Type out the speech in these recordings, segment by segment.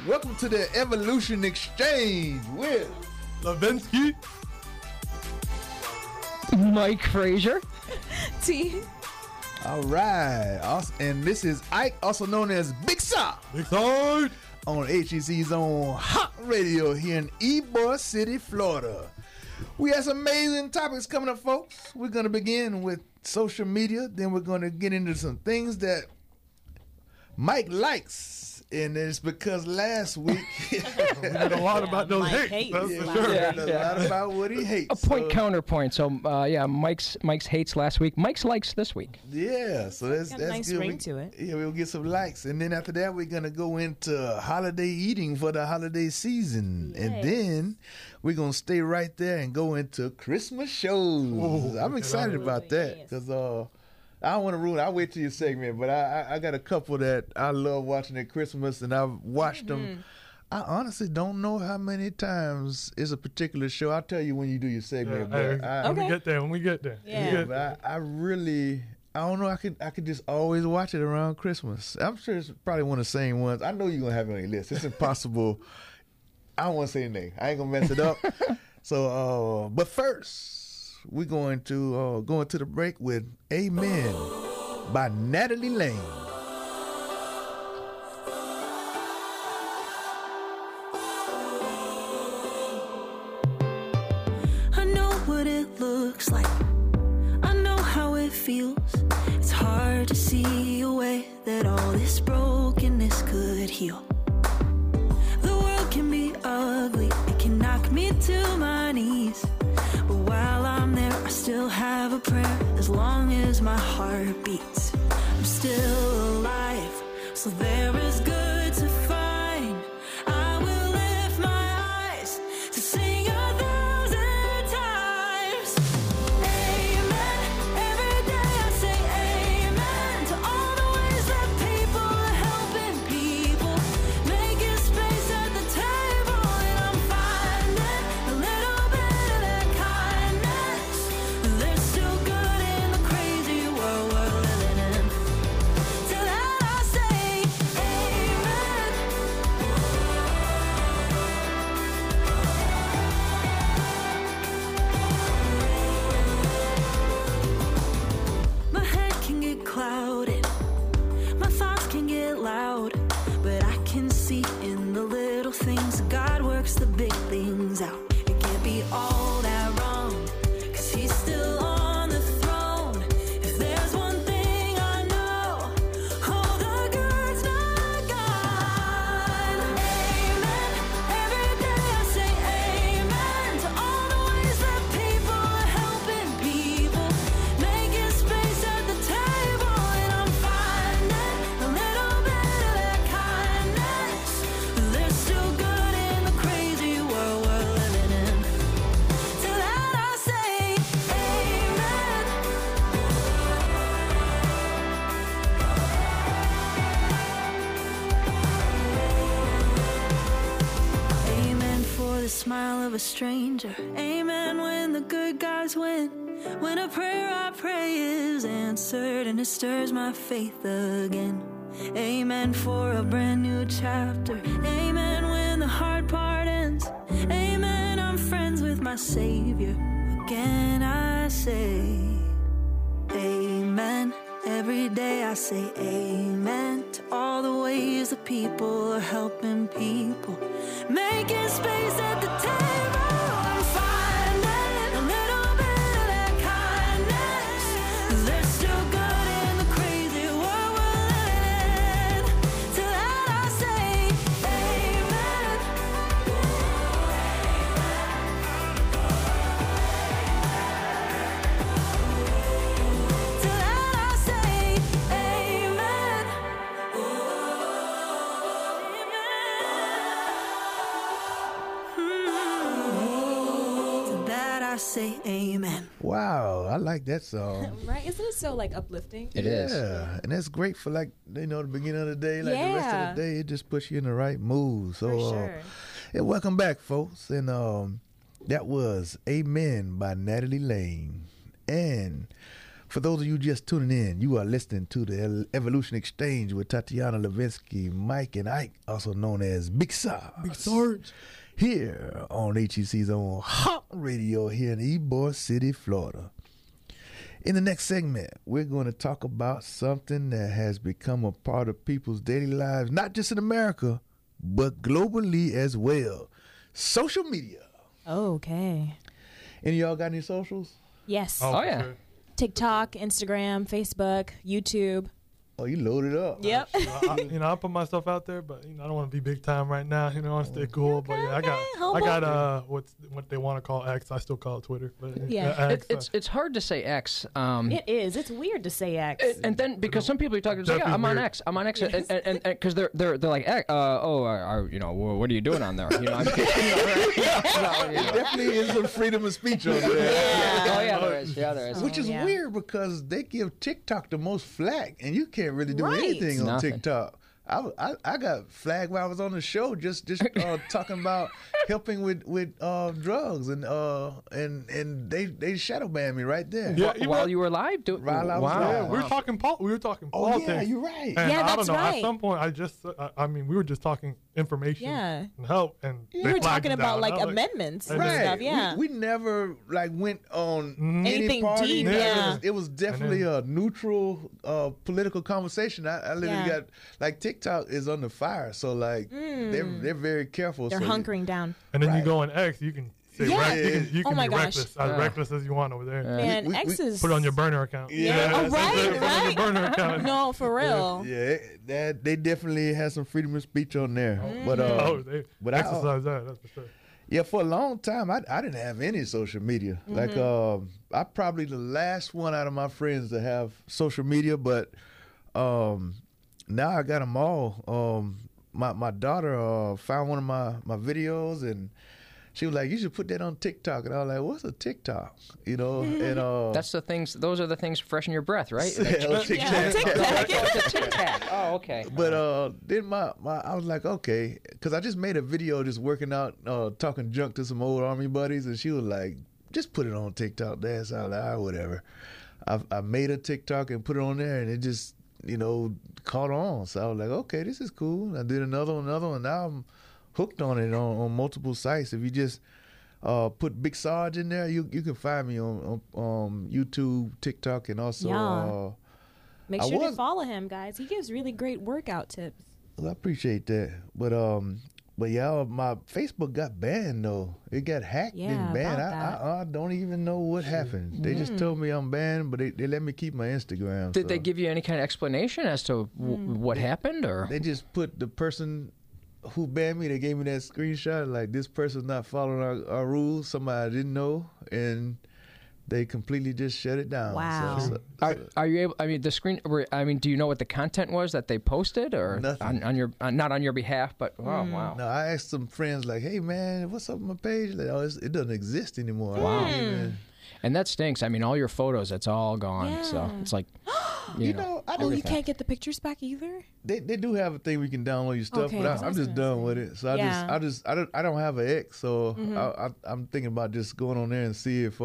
Welcome to the Evolution Exchange with Levinsky, Mike Frazier, T. All right. And this is Ike, also known as Big Saw, Big Side, on HEC's own Hot Radio here in Ybor City, Florida. We have some amazing topics coming up, folks. We're going to begin with social media. Then we're going to get into some things that Mike likes. And it's because last week we heard a lot about those Mike hates. hates. That's we for Yeah. sure. heard a lot about what he hates. a point counterpoint. So Mike's hates last week. Mike's likes this week. Yeah, so that's Got a nice good. ring to it. Yeah, we'll get some likes, and then after that, we're gonna go into holiday eating for the holiday season, and Yes. then we're gonna stay right there and go into Christmas shows. Ooh, I'm excited about that yes. because I don't want to ruin. I'll wait till your segment, but I got a couple that I love watching at Christmas, and I've watched them. I honestly don't know how many times is a particular show. I'll tell you when you do your segment. Yeah, but when we get there, when we get there. Yeah. We get there. but I really, I don't know. I could just always watch it around Christmas. I'm sure it's probably one of the same ones. I know you're gonna have it on your list. It's impossible. I don't want to say anything. I ain't gonna mess it up. So, but first, we're going to go into the break with "Amen" by Natalie Lane. I know what it looks like. I know how it feels. It's hard to see a way that all this brokenness could heal. The world can be ugly. It can knock me to my knees. But while I'm there, I still have a prayer. As long as my heart beats, I'm still alive. So there is good to find. I will lift my eyes to sing 1,000 times. Amen. Every day I say amen to all the ways that people are helping people, making space at the table, and I'm finding a little bit of that kindness. There's still good in the crazy world we're living in. To that I say amen. My head can get clouded, my thoughts can get loud, but I can see in the little things God works the big things out. It can't be all that wrong, 'cause he's still on the throne. If there's one thing I know, all the good's not gone. Amen. Every day I say amen to all the ways that people are helping people, making space at the table, and I'm finding a little bit of that kindness. There's still good in the crazy world we're living in. To that I say amen. Amen for the smile of a stranger. Amen when the good guys win. When a prayer I pray is answered and it stirs my faith again. Amen for a brand new chapter. Amen when the hard part ends. Amen, I'm friends with my Savior. Again I say amen. Every day I say amen to all the ways that people are helping people, making space at the table. I'm finding a little bit of that kindness. There's still good in the crazy world we're living in. To that I say amen. To that I say amen. To that I say amen. Wow, I like that song. Right? Isn't it so like uplifting? It is. Yeah, and that's great for the beginning of the day, like the rest Yeah. of the day. It just puts you in the right mood. So, For sure. and welcome back, folks. And that was "Amen" by Natalie Lane. And For those of you just tuning in, you are listening to the Evolution Exchange with Tatiana Levinsky, Mike, and Ike, also known as Big Sarge. Big Sarge. Here on HEC's own Hot Radio here in Ybor City, Florida. In the next segment, we're going to talk about something that has become a part of people's daily lives, not just in America, but globally as well. Social media. Okay. Any of y'all got any socials? Yes. Oh, for yeah. sure. TikTok, Instagram, Facebook, YouTube. Oh, you loaded up. Yep. I put myself out there, but I don't want to be big time right now. I want to stay cool. But yeah, I got what they want to call X. I still call it Twitter. But Yeah. X, It's hard to say X. It is. It's weird to say X. And then because some people you talk to say, yeah, I'm on X, and because they're like, what are you doing on there? There definitely is some freedom of speech on there. Oh yeah, there is. Yeah, there is. Which is Yeah. weird because they give TikTok the most flack, and you can't really do Right. anything on Nothing. TikTok. I got flagged while I was on the show just talking about helping with drugs and they shadow banned me right there. Yeah. While you were live, While I was wow. live. Yeah, we were talking Oh politics. yeah, you're right. And Yeah, I don't that's know. right. At some point, we were just talking information Yeah. and help, and We they were flagged talking it about down. like I was amendments and Right. stuff. Yeah. We never went on any Anything party. deep, yeah. It was definitely a neutral political conversation. I literally Yeah. got like TikTok is under fire, so like they're very careful. They're so hunkering down. And then Right. you go on X, you can say Yeah. you Oh can my be gosh. reckless, Yeah. reckless as you want over there. Man, we- X is. Put it on your burner account. Yeah. Oh, that's right, it. Put it on your burner account. No, for real. Yeah, that they definitely had some freedom of speech on there. But They but I- exercise that. That's for sure. yeah, for a long time I didn't have any social media. Like I probably the last one out of my friends to have social media, but now I got them all. My daughter found one of my videos and she was like, "You should put that on TikTok." And I was like, "What's a TikTok?" And That's the things. Those are the things fresh in your breath, right? yeah, TikTok. Yeah, TikTok. It's a Tic Tac. Oh, okay. But then my I was like, okay, because I just made a video just working out, talking junk to some old Army buddies, and she was like, just put it on TikTok. That's all right, whatever. I made a TikTok and put it on there, and it just caught on. So I was like, okay, this is cool. I did another one, and now I'm hooked on it on multiple sites. If you just put Big Sarge in there, you can find me on YouTube, TikTok, and also. Yeah. Make I sure to was- follow him, guys. He gives really great workout tips. Well, I appreciate that, but yeah, my Facebook got banned though. It got hacked Yeah, and banned. about that. I don't even know what happened. They just told me I'm banned, but they let me keep my Instagram. Did so. they give you any kind of explanation as to what happened, or? They just put the person who banned me. They gave me that screenshot like this person's not following our rules. Somebody I didn't know, and they completely just shut it down. Wow. Are you able? I mean, the screen. Do you know what the content was that they posted, or Nothing. on your not on your behalf? But wow. No, I asked some friends like, "Hey man, what's up with my page?" Like, oh, it doesn't exist anymore. Hmm. I don't even- And that stinks. I mean, all your photos, it's all gone. So Yeah. it's like, You know, I Oh, don't you can't get the pictures back either? They do have a thing we can download your stuff, Okay, but 'cause I I'm was just gonna done say. with it. So Yeah. I don't have an X, so I'm thinking about just going on there and see if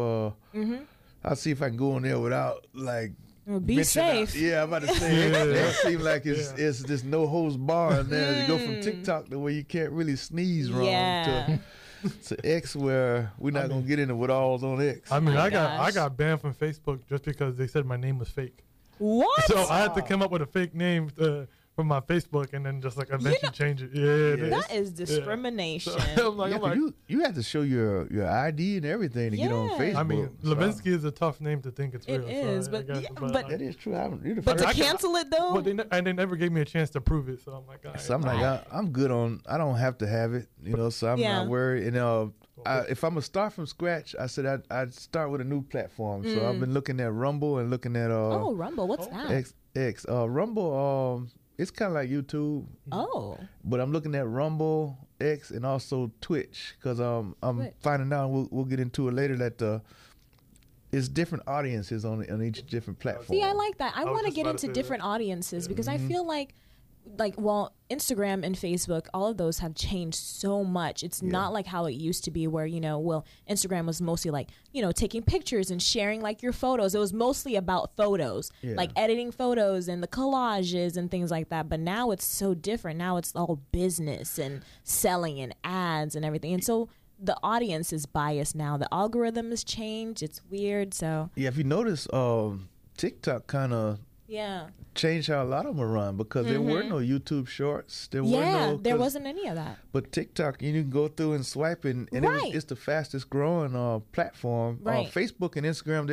I'll see if I can go on there without like. Well, be mentioning out- safe. Yeah, I'm about to say it seems like it's just no holds bar in there. You go from TikTok to where you can't really sneeze wrong Yeah. to X where we're not gonna get into what all's on X. I mean, my I gosh. got banned from Facebook just because they said my name was fake. What? So I had to come up with a fake name from my Facebook and then just like eventually change it. Yeah, That is discrimination. I'm like, Yeah, 'cause you have to show your ID and everything to get on Yeah. Facebook. I mean, So Levinsky is a tough name to think it's It real. is, so but I guess, yeah, but- that is true. You're the But first- to cancel it though? Well, they never gave me a chance to prove it, so I'm like, all right. So I'm like, I'm good on. I don't have to have it, so I'm Yeah. not worried. And if I'm gonna start from scratch, I said I'd start with a new platform. So I've been looking at Rumble and looking at oh, Rumble. What's that? X. Rumble. It's kind of like YouTube, Oh. but I'm looking at Rumble, X, and also Twitch because I'm Twitch. finding out. We'll get into it later that it's different audiences on each different platform. See, I like that. I was want to just get about to into say different audiences because I feel like like, well, Instagram and Facebook, all of those have changed so much. It's not like how it used to be where, Instagram was mostly like, taking pictures and sharing like your photos. It was mostly about photos, like editing photos and the collages and things like that. But now it's so different. Now it's all business and selling and ads and everything. And so the audience is biased now. The algorithm has changed. It's weird. So yeah, if you notice, TikTok kind of changed how a lot of them are run because there were no YouTube Shorts. There wasn't any of that. But TikTok, you can go through and swipe, and it's the fastest growing platform. Right. Facebook and Instagram,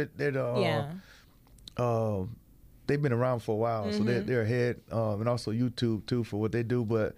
they've been around for a while, so they're ahead, and also YouTube too for what they do. But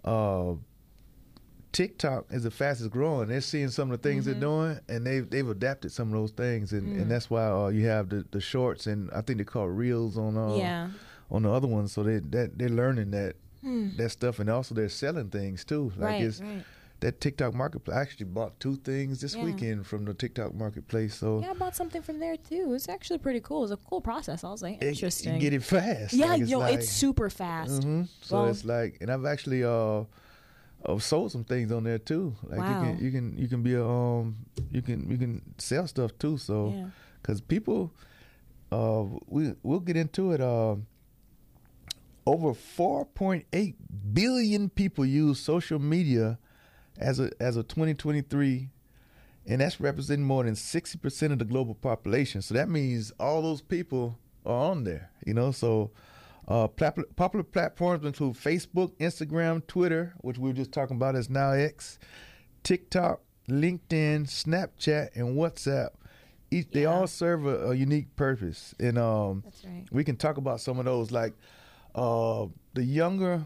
TikTok is the fastest growing. They're seeing some of the things they're doing, and they've adapted some of those things, and that's why you have the shorts, and I think they call it reels on the other ones. So they're learning that stuff, and also they're selling things too. Like that TikTok marketplace. I actually bought 2 things this weekend from the TikTok marketplace. So I bought something from there too. It's actually pretty cool. It's a cool process. I was like, interesting. You get it fast. Yeah, it's super fast. So it's like, and I've actually sold some things on there too. Like you can be you can sell stuff too. So because people, we'll get into it. Over 4.8 billion people use social media as of 2023, and that's representing more than 60% of the global population. So that means all those people are on there. So. Popular platforms include Facebook, Instagram, Twitter, which we were just talking about is now X, TikTok, LinkedIn, Snapchat, and WhatsApp. They all serve a unique purpose. And that's right. We can talk about some of those, like the younger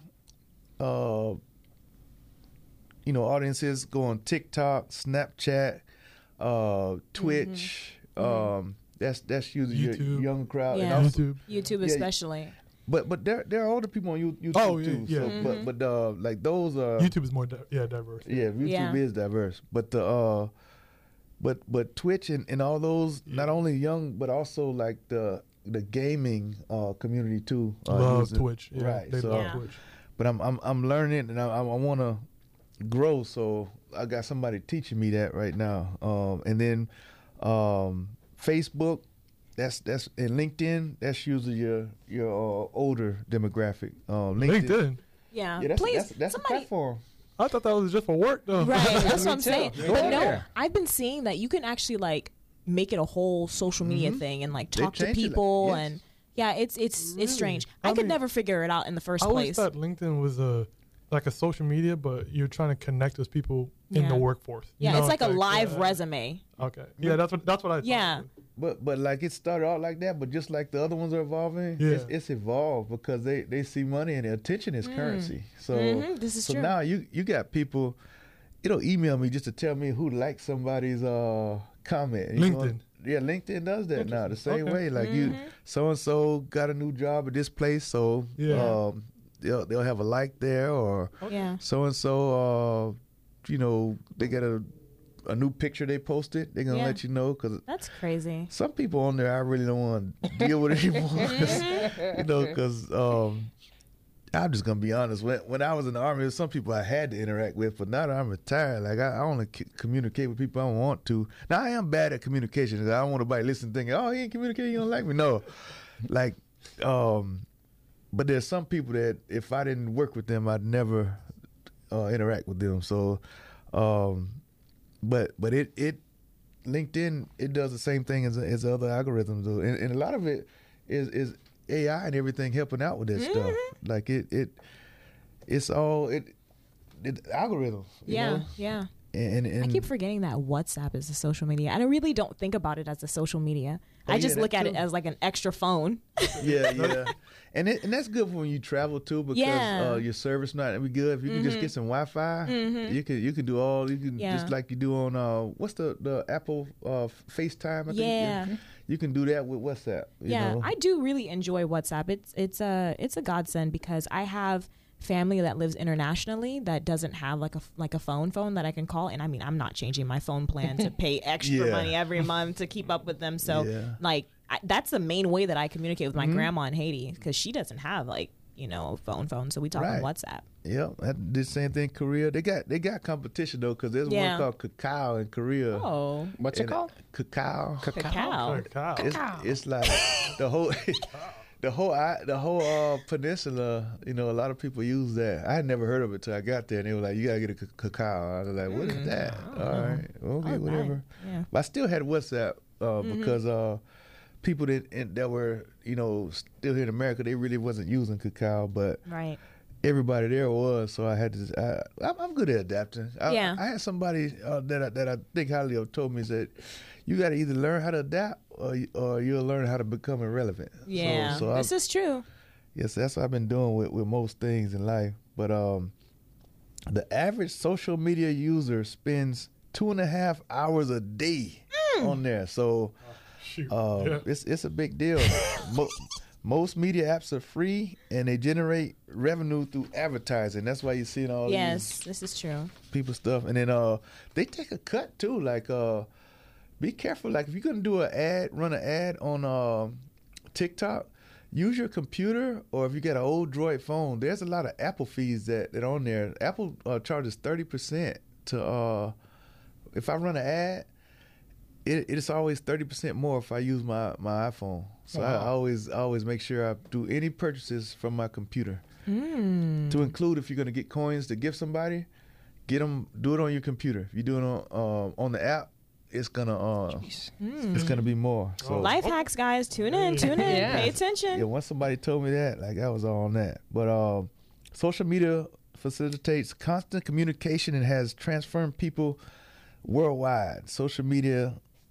audiences go on TikTok, Snapchat, Twitch. That's usually your young crowd. Yeah. And also, YouTube especially. But there are older people on YouTube too. Yeah. So, but like those are YouTube is more diverse. Yeah, YouTube is diverse. But but Twitch and all those not only young but also like the gaming community too. Love Twitch. Yeah, right. They love Twitch. But I'm learning and I want to grow. So I got somebody teaching me that right now. And then Facebook. That's and LinkedIn. That's usually your older demographic. LinkedIn. Yeah, that's a platform. I thought that was just for work though. Right, that's what I'm saying. But no, I've been seeing that you can actually like make it a whole social media thing and like talk to people and it's strange. I could never figure it out in the first place. I always thought LinkedIn was like a social media, but you're trying to connect with people in the workforce. It's like a live resume. Okay. Yeah, that's what I thought. Yeah. But like it started out like that, but just like the other ones are evolving, it's evolved because they see money and attention is currency. So this is true. Now you got people, email me just to tell me who liked somebody's comment. LinkedIn. LinkedIn does that now the same way. Like you, so and so got a new job at this place, so they'll have a like there, or so and so, they get a new picture they posted, they're gonna let you know because that's crazy. Some people on there I really don't want to deal with anymore, because I'm just gonna be honest. When I was in the Army, there's some people I had to interact with, but now that I'm retired, like I only communicate with people I want to. Now I am bad at communication. I don't want nobody listening thinking, "Oh, he ain't communicating, you don't like me." No, like, but there's some people that if I didn't work with them, I'd never interact with them. So. But it LinkedIn, it does the same thing as other algorithms do, and a lot of it is AI and everything helping out with that stuff. Like it's all algorithms. You know? And I keep forgetting that WhatsApp is a social media. I really don't think about it as a social media. I just look at it as like an extra phone. Yeah. And that's good for when you travel too, because your service not be good. If you can just get some Wi-Fi, you can do all just like you do on what's the Apple FaceTime. I think. You can do that with WhatsApp. You know? I do really enjoy WhatsApp. It's a godsend because I have family that lives internationally that doesn't have like a phone that I can call, and I mean I'm not changing my phone plan to pay extra money every month to keep up with them. So that's the main way that I communicate with my grandma in Haiti, because she doesn't have like phone. So we talk on WhatsApp. Yep, that did the same thing in Korea. They got competition though, because there's one called Kakao in Korea. Oh, what's it called? Kakao. It's like the whole the whole peninsula. A lot of people use that. I had never heard of it till I got there, and they were like, "You gotta get a Kakao." I was like, "What is that?" All right, okay, whatever. Yeah. But I still had WhatsApp because people that were still here in America, they really wasn't using Kakao, but right. Everybody there was, so I had to. I'm good at adapting. I had somebody that I think highly of told me that you got to either learn how to adapt or you'll learn how to become irrelevant. Yeah, so this is true. Yes, that's what I've been doing with most things in life. But the average social media user spends 2.5 hours a day on there. So it's a big deal. Most media apps are free, and they generate revenue through advertising. That's why you're seeing all these this is true. People stuff. And then they take a cut, too. Like, be careful. Like, if you're going to do run an ad on TikTok, use your computer, or if you got an old Droid phone, there's a lot of Apple fees that are on there. Apple charges 30% to, if I run an ad, it's always 30% more if I use my iPhone. So I always make sure I do any purchases from my computer. To include if you're going to get coins to give somebody, do it on your computer. If you do it on the app, it's gonna be more. So life hacks, guys, tune in, pay attention. Yeah, once somebody told me that, like I was all on that. But social media facilitates constant communication and has transformed people worldwide. Social media,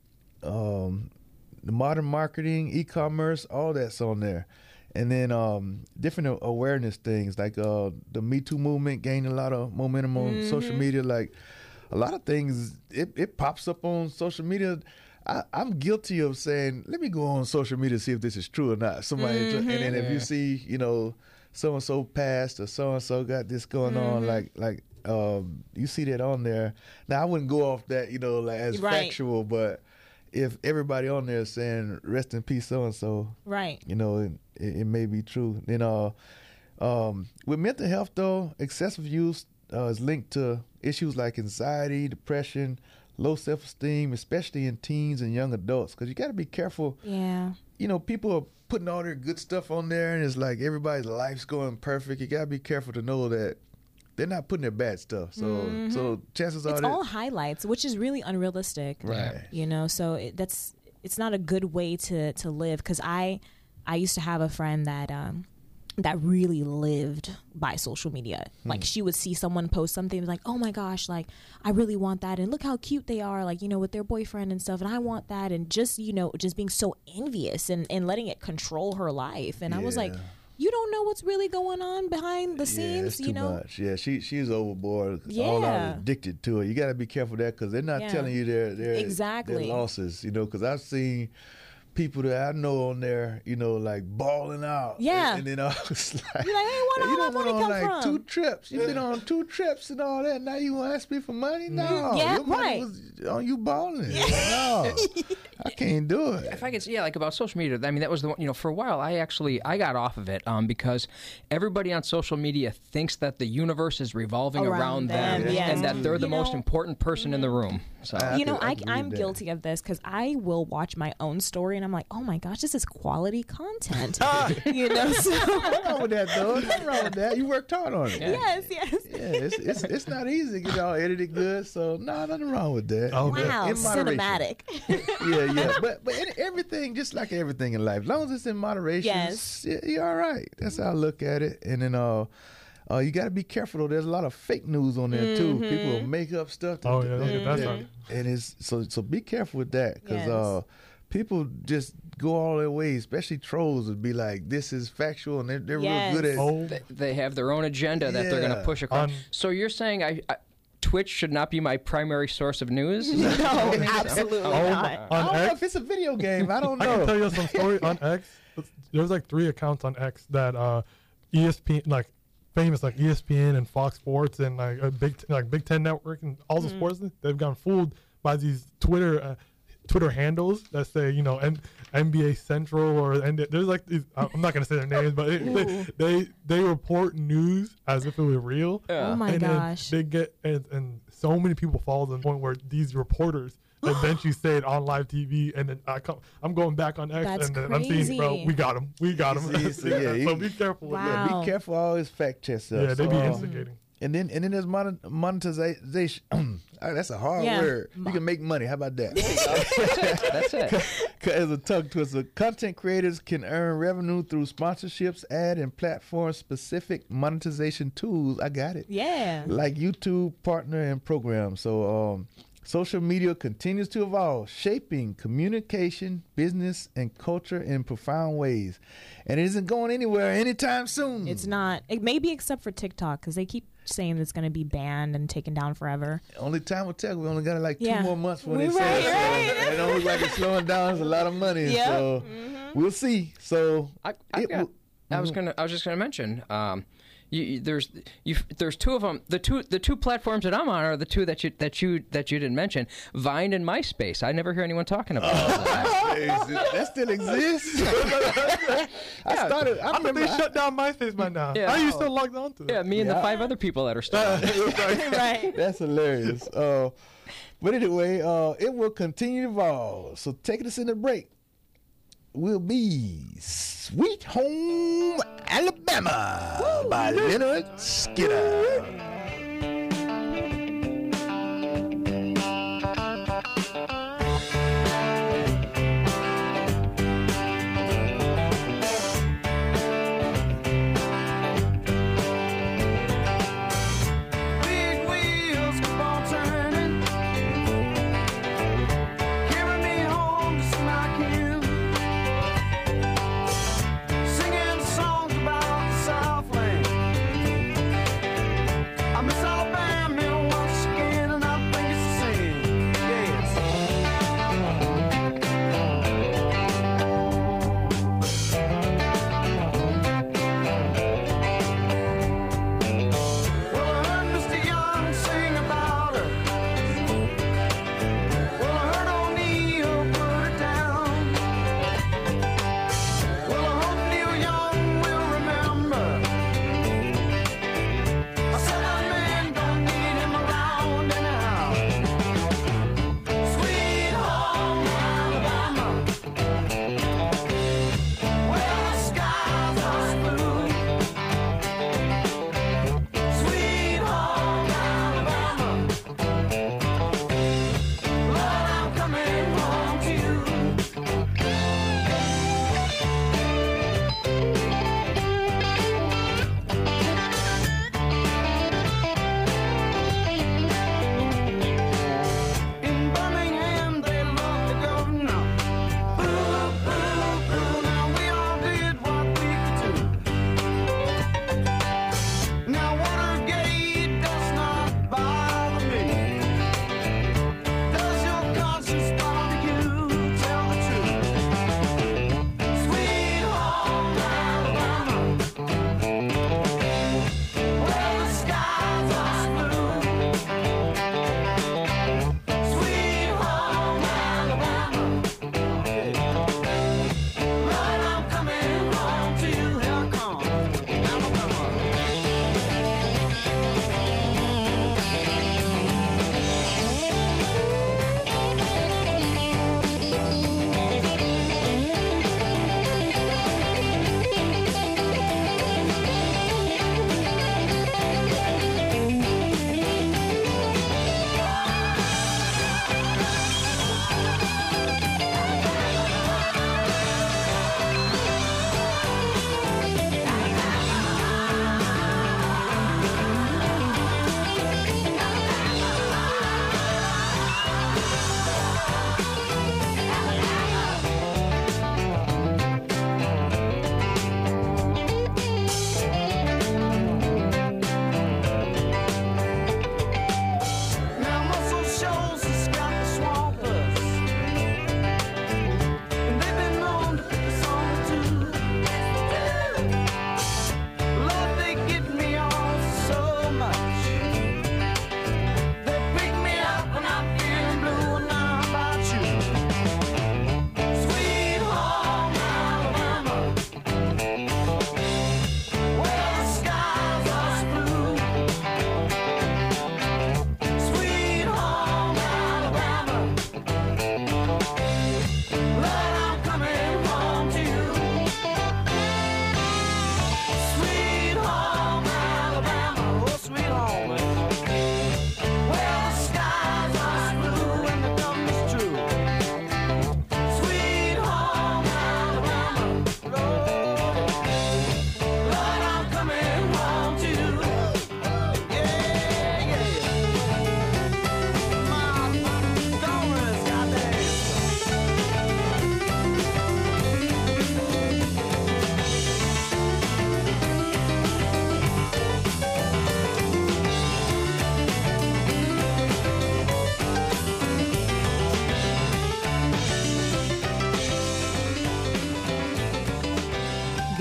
the modern marketing, e-commerce, all that's on there. And then different awareness things like the Me Too movement gained a lot of momentum on social media. Like a lot of things, it pops up on social media. I'm guilty of saying, let me go on social media to see if this is true or not. Somebody, and then if you see, so-and-so passed or so-and-so got this going on, like you see that on there. Now, I wouldn't go off that, like as factual, but if everybody on there is saying rest in peace so-and-so, right, it may be true. Then with mental health, though, excessive use is linked to issues like anxiety, depression, low self-esteem, especially in teens and young adults, because you got to be careful. Yeah. People are putting all their good stuff on there, and it's like everybody's life's going perfect. You got to be careful to know that they're not putting their bad stuff. So so chances are it's all highlights, which is really unrealistic. Right. So it's not a good way to live, because I used to have a friend that really lived by social media. Like, she would see someone post something like, oh my gosh, like I really want that, and look how cute they are, like, with their boyfriend and stuff, and I want that, and just just being so envious and letting it control her life. And I was like, you don't know what's really going on behind the scenes, it's too much. Yeah, she's overboard. All out addicted to it. You got to be careful of that, because they're not telling you their losses. Because I've seen people that I know on there, like balling out. Yeah. And then I was like, you're like, hey, where all that money come like from? 2 trips. You've been on 2 trips and all that. Now you want to ask me for money? No. Yeah, your money was on you balling. No. I can't do it. If I could, like about social media, I mean, that was the one, for a while, I got off of it because everybody on social media thinks that the universe is revolving around them and that they're the most important person in the room. So I'm guilty of this, because I will watch my own story and I'm like, oh my gosh, this is quality content. So nothing wrong with that, though. Nothing wrong with that. You worked hard on it. Yes. Yeah, it's not easy to get all edited good, so nothing wrong with that. Oh, wow, cinematic. Yeah. But everything, just like everything in life, as long as it's in moderation, you're all right. That's how I look at it. And then you got to be careful, though. There's a lot of fake news on there too. People will make up stuff. And it's so be careful with that, because people just go all their ways. Especially trolls would be like, "This is factual," and they're real good at. They have their own agenda that they're going to push across. So you're saying Twitch should not be my primary source of news? No, absolutely not. I don't know if it's a video game. I don't know. I can tell you some story on X. There's like 3 accounts on X that ESPN, like famous, like ESPN and Fox Sports and like Big Ten Network and all the sports, they've gotten fooled by these Twitter Twitter handles that say, you know, NBA Central and there's like these, I'm not gonna say their names, but they report news as if it were real. Yeah. Oh my gosh! They get and so many people follow them to the point where these reporters eventually say it on live TV, and then I'm going back on X, That's and then crazy. I'm seeing, bro, we got him. So be careful. Wow. Yeah, be careful all his fact checks stuff. Yeah, they be instigating. And then there's monetization. That's a hard word. You can make money. How about that? That's it. As a tongue twister, content creators can earn revenue through sponsorships, ad, and platform-specific monetization tools. I got it. Yeah. Like YouTube, partner, and programs. So social media continues to evolve, shaping communication, business, and culture in profound ways. And it isn't going anywhere anytime soon. It's not. It may be except for TikTok, because they keep saying it's going to be banned and taken down forever. Only time will tell. We only got like 2 more months for this. Right. And it don't look like it's slowing down. It's a lot of money. Yep. So we'll see. So I was just gonna mention. There's two of them. The two platforms that I'm on are the two that you didn't mention, Vine and MySpace. I never hear anyone talking about that. That still exists. I remember they shut down MySpace by now. Yeah. How are you still logged on to it? Yeah, me and the 5 other people that are still on it. Right. That's hilarious. But anyway, it will continue to evolve. So taking us in the break will be Sweet Home Alabama by Leonard Skinner.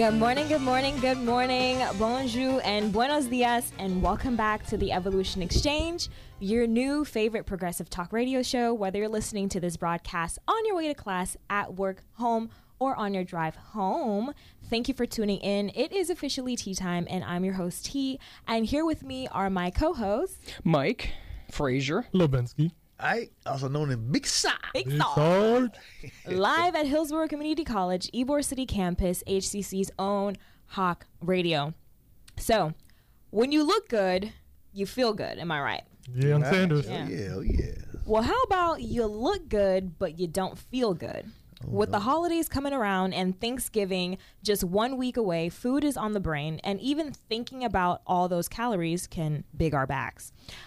Good morning, good morning, good morning, bonjour, and buenos dias, and welcome back to the Evolution Exchange, your new favorite progressive talk radio show, whether you're listening to this broadcast on your way to class, at work, home, or on your drive home. Thank you for tuning in. It is officially tea time, and I'm your host, T, and here with me are my co-hosts, Mike Frazier, Lubinsky. I also known as Big Sarge. Big Sarge. Live at Hillsborough Community College, Ybor City campus, HCC's own Hawk Radio. So, when you look good, you feel good. Am I right? Yeah, on Sanders. Yeah. Well, how about you look good, but you don't feel good? With the holidays coming around and Thanksgiving just 1 week away, food is on the brain, and even thinking about all those calories can big our backs.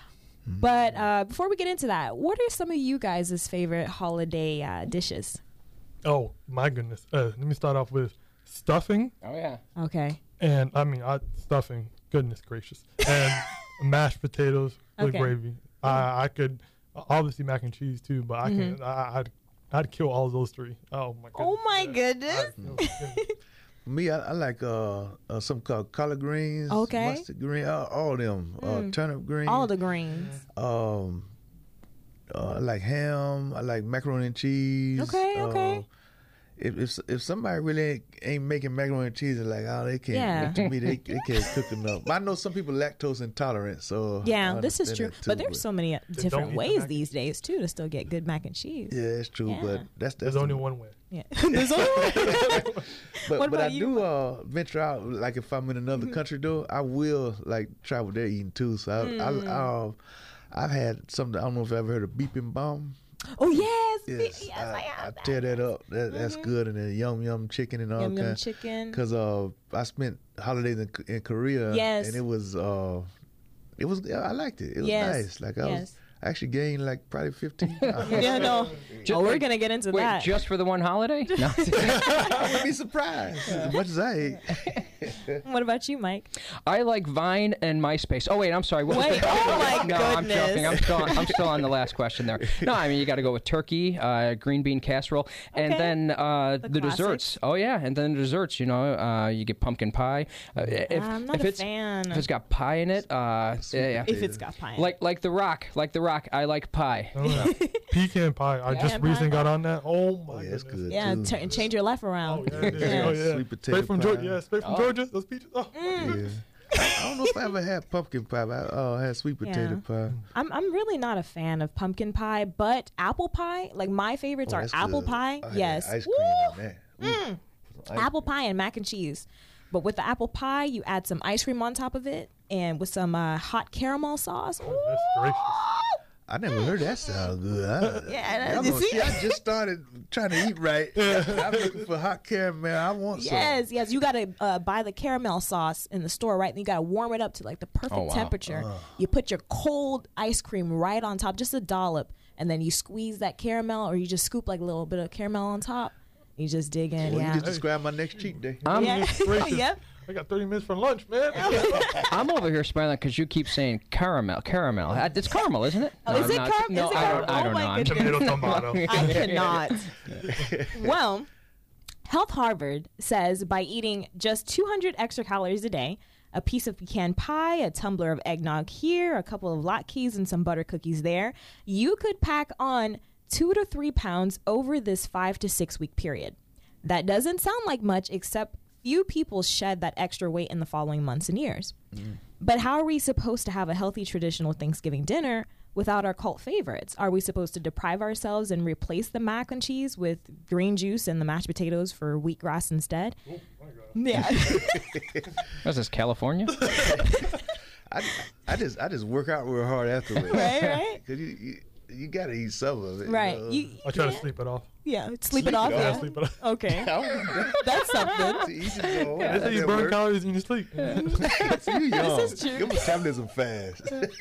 But before we get into that, what are some of you guys' favorite holiday dishes? Oh, my goodness. Let me start off with stuffing. Oh, yeah. Okay. And, stuffing, goodness gracious. And mashed potatoes with gravy. I could, obviously mac and cheese too, but I'd kill all of those three. Oh, my goodness. Oh, my goodness. Me, I like something called collard greens, mustard green, all them, turnip greens. All the greens. I like ham. I like macaroni and cheese. Okay. If somebody really ain't making macaroni and cheese, they're like, oh, they can't. To me, they can't cook enough. But I know some people lactose intolerant, so yeah, this is true. But there's so many different ways these days too to still get good mac and cheese. Yeah, it's true. Yeah. But that's there's only one way. Yeah, there's only one. But I do venture out. Like if I'm in another country, though, I will like travel there eating too. So I've had something. I don't know if you ever heard of bibimbap. Oh yes, I tear that up. That's good, and then yum chicken and all that. Yum chicken. Because I spent holidays in Korea, and it was I liked it. It was nice. Like I actually gained like probably 15 pounds. Yeah, no. We're gonna get into that. Just for the one holiday? No. I would be surprised as much as I ate. What about you, Mike? I like Vine and MySpace. Oh wait, I'm sorry. What was the my no, goodness. I'm joking. I'm still on the last question there. No, I mean you got to go with turkey, green bean casserole, and then the desserts. Oh yeah, and then the desserts. You know, you get pumpkin pie. I'm not a fan. If it's got pie in it, If it's got pie in it. Like the Rock, I like pie. Oh, pecan pie. I just recently got on that. Oh my goodness. That's good. Yeah, too. Change your life around. Oh yeah. Sweet potato Straight from pie. Georgia. Yeah, straight from Georgia. Those peaches. Oh. Yeah. I don't know if I ever had pumpkin pie, but I had sweet potato pie. I'm really not a fan of pumpkin pie, but apple pie, like my favorites are apple pie. Yes. Ice cream on that. Apple pie and mac and cheese. But with the apple pie, you add some ice cream on top of it and with some hot caramel sauce. That's gracious. I never heard that sound good. See? I just started trying to eat right. I'm looking for hot caramel. I want some. Yes. You got to buy the caramel sauce in the store, right? And you got to warm it up to like the perfect temperature. You put your cold ice cream right on top, just a dollop, and then you squeeze that caramel, or you just scoop like a little bit of caramel on top. You just dig in. You just described my next cheat day. Yep. I got 30 minutes for lunch, man. I'm over here smiling because you keep saying caramel. It's caramel, isn't it? Oh, is it caramel? No, I don't know. Tomato. I cannot. Well, Health Harvard says by eating just 200 extra calories a day, a piece of pecan pie, a tumbler of eggnog here, a couple of latkes, and some butter cookies there, you could pack on 2 to 3 pounds over this 5 to 6 week period. That doesn't sound like much, except few people shed that extra weight in the following months and years. But how are we supposed to have a healthy traditional Thanksgiving dinner without our cult favorites? Are we supposed to deprive ourselves and replace the mac and cheese with green juice and the mashed potatoes for wheatgrass instead? Oh my God. Yeah. Was this California? I just work out real hard afterwards. Right. Because you got to eat some of it. Right. I try to sleep it off. Yeah, sleep it off. Yeah, sleep it off. Okay. That's something. They say you burn calories in your sleep. So you young. This is true. Your metabolism fast.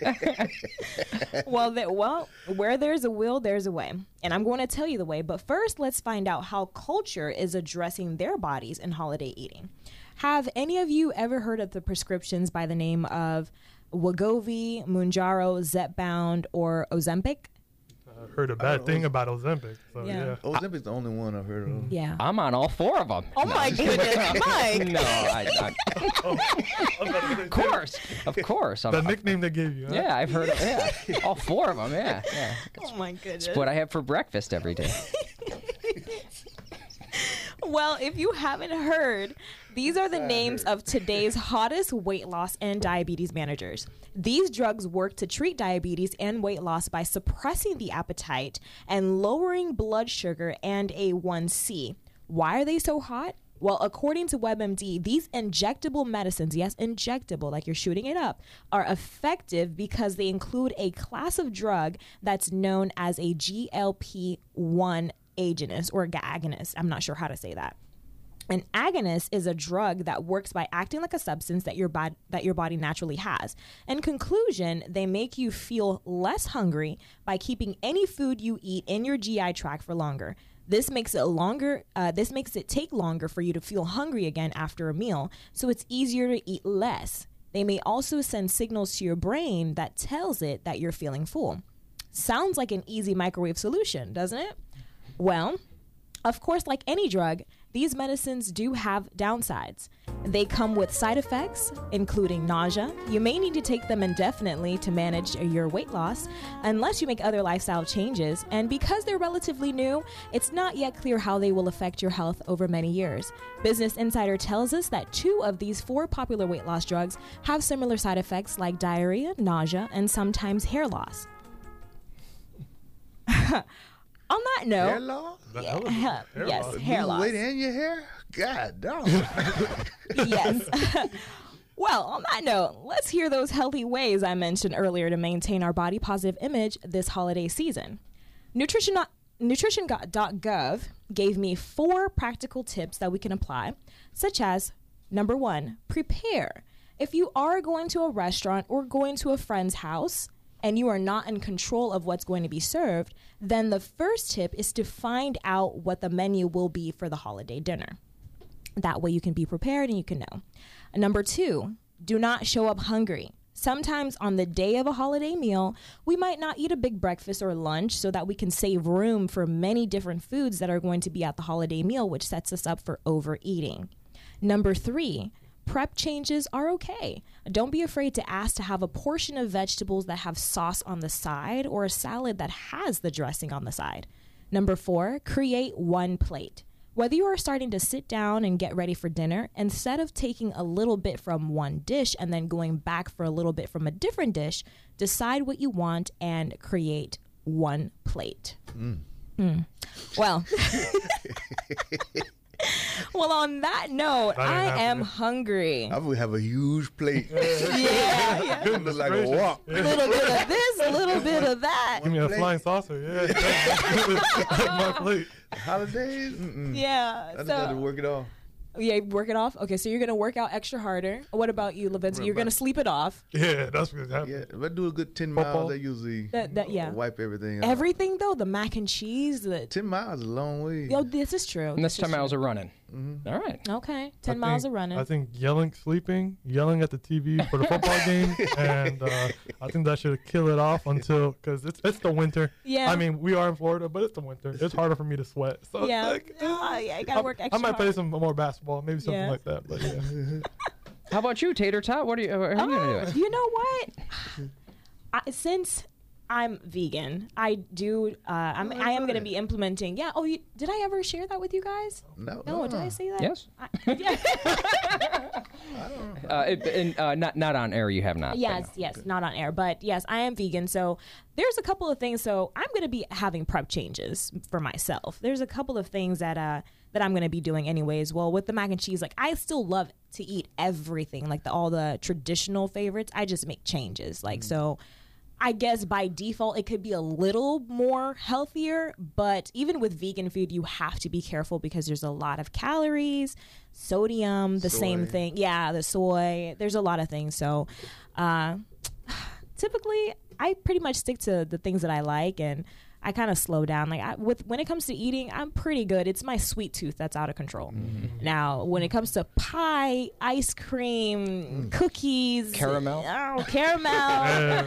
Well, where there's a will, there's a way. And I'm going to tell you the way. But first, let's find out how culture is addressing their bodies in holiday eating. Have any of you ever heard of the prescriptions by the name of Wegovy, Mounjaro, Zepbound, or Ozempic? heard a bad thing about Ozempic. So, yeah. Ozempic's the only one I've heard of. Yeah. I'm on all 4 of them. Oh, my goodness, Mike. No, Of course. The nickname they gave you. Huh? Yeah, I've heard of all 4 of them, yeah. Oh, my goodness. It's what I have for breakfast every day. Well, if you haven't heard, these are the names of today's hottest weight loss and diabetes managers. These drugs work to treat diabetes and weight loss by suppressing the appetite and lowering blood sugar and A1C. Why are they so hot? Well, according to WebMD, these injectable medicines, yes, injectable, like you're shooting it up, are effective because they include a class of drug that's known as a GLP-1 agonist or agonist. I'm not sure how to say that. An agonist is a drug that works by acting like a substance that your body naturally has. In conclusion, they make you feel less hungry by keeping any food you eat in your GI tract for longer. This makes it take longer for you to feel hungry again after a meal, so it's easier to eat less. They may also send signals to your brain that tells it that you're feeling full. Sounds like an easy microwave solution, doesn't it? Well, of course, like any drug, these medicines do have downsides. They come with side effects, including nausea. You may need to take them indefinitely to manage your weight loss, unless you make other lifestyle changes. And because they're relatively new, it's not yet clear how they will affect your health over many years. Business Insider tells us that 2 of these 4 popular weight loss drugs have similar side effects like diarrhea, nausea, and sometimes hair loss. On that note, Hair loss? Yes, hair loss. Weight in your hair? God damn. Yes. Well, on that note, let's hear those healthy ways I mentioned earlier to maintain our body positive image this holiday season. Nutrition.gov gave me 4 practical tips that we can apply, such as, number 1, prepare. If you are going to a restaurant or going to a friend's house, and you are not in control of what's going to be served, then the first tip is to find out what the menu will be for the holiday dinner. That way you can be prepared and you can know. Number 2, do not show up hungry. Sometimes on the day of a holiday meal, we might not eat a big breakfast or lunch so that we can save room for many different foods that are going to be at the holiday meal, which sets us up for overeating. Number 3, prep changes are okay. Don't be afraid to ask to have a portion of vegetables that have sauce on the side or a salad that has the dressing on the side. Number 4, create one plate. Whether you are starting to sit down and get ready for dinner, instead of taking a little bit from one dish and then going back for a little bit from a different dish, decide what you want and create one plate. Well... Well, on that note, I am hungry. I would have a huge plate. Yeah. It looks like a walk. A little bit of this, a little bit of that. Give me a flying saucer. Yeah. My plate. Holidays? Yeah. I just got to work it off. Yeah, work it off. Okay, so you're gonna work out extra harder. What about you, Levinsky? You're gonna sleep it off. Yeah, that's what's happening. Yeah, if I do a good 10 miles, I usually wipe everything out. Everything though, the mac and cheese. 10 miles is a long way. Yo, this is true. And that's 10 miles of running. Mm-hmm. All right. Okay, 10 miles of running. I think sleeping, yelling at the TV for the football game, and I think that should kill it off because it's the winter. Yeah. I mean, we are in Florida, but it's the winter. It's harder for me to sweat. So yeah. It's like, Yeah, you gotta work extra I might play hard. some more basketball, maybe something like that. But yeah. How about you, Tater Tot? How are you going to do it? You know what? Since I'm vegan, I am going to be implementing. Yeah. Oh, did I ever share that with you guys? No. Did I say that? Yes. Yeah. I don't know. Not on air. You have not. Yes, not on air, but yes, I am vegan. So there's a couple of things. So I'm going to be having prep changes for myself. There's a couple of things that I'm going to be doing anyways. Well, with the mac and cheese, like I still love to eat everything, like all the traditional favorites. I just make changes, like so. I guess by default, it could be a little more healthier, but even with vegan food, you have to be careful because there's a lot of calories, sodium, the same thing. Yeah, the soy. There's a lot of things. So typically, I pretty much stick to the things that I like, and I kind of slow down. Like when it comes to eating, I'm pretty good. It's my sweet tooth that's out of control. Mm-hmm. Now, when it comes to pie, ice cream, cookies, caramel. Caramel.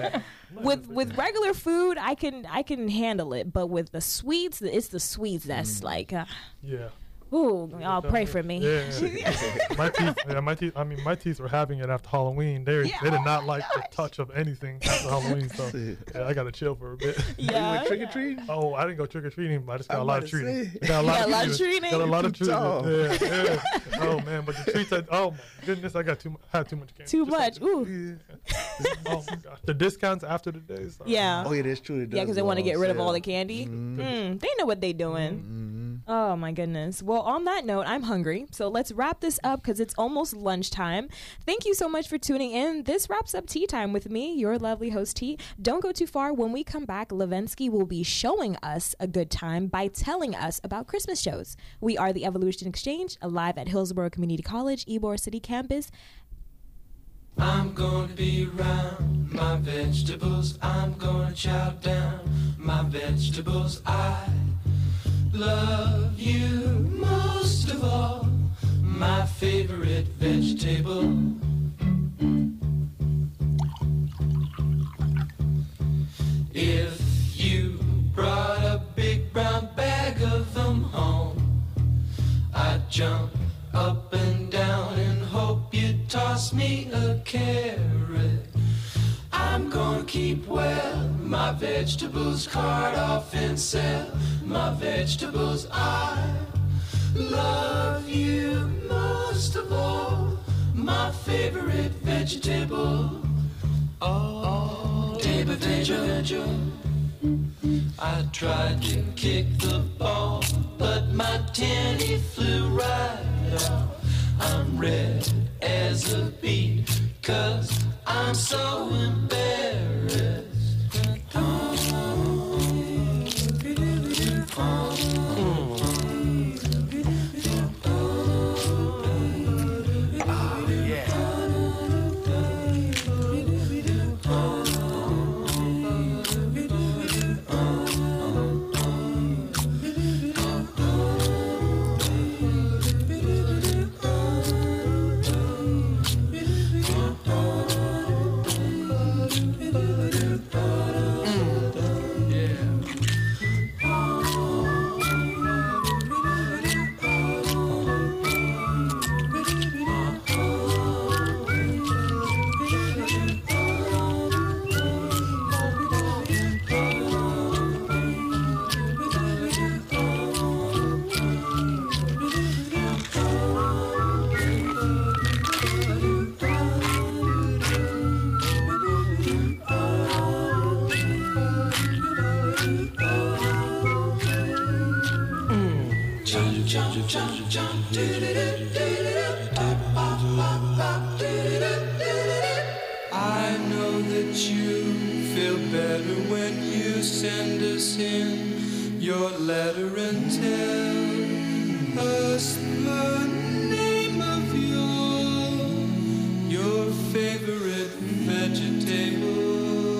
with regular food, I can handle it, but with the sweets, it's the sweets that's like. Yeah. Ooh, y'all pray for me. Yeah. My teeth were having it after Halloween. They did not like the touch of anything after Halloween. So I got to chill for a bit. Yeah. You went trick or treating? Oh, I didn't go trick or treating, but I just got a lot of treating. Got a lot of treating. Got a lot of treating. Yeah. Oh man, but the treats. Oh my goodness, I had too much candy. Too much. Ooh. Oh my gosh, the discounts after the day. So. Yeah. Oh yeah, that's true. Yeah, because they want to get rid of all the candy. They know what they're doing. Oh my goodness. Well, on that note, I'm hungry. So let's wrap this up because it's almost lunchtime. Thank you so much for tuning in. This wraps up Tea Time with me, your lovely host T. Don't go too far. When we come back, Levinsky will be showing us a good time by telling us about Christmas shows. We are the Evolution Exchange, live at Hillsborough Community College, Ybor City campus. I'm gonna be around my vegetables. I'm gonna chow down my vegetables. I love you most of all, my favorite vegetable. If you brought a big brown bag of them home, I'd jump up and down and hope you'd toss me a carrot. I'm gonna keep well my vegetables, cart off and sell my vegetables. I love you most of all, my favorite vegetable. Oh, David, I tried to kick the ball, but my tenny flew right out. I'm red as a beet, 'cause I'm so embarrassed. I know that you feel better when you send us in your letter and tell us the name of your favorite vegetable.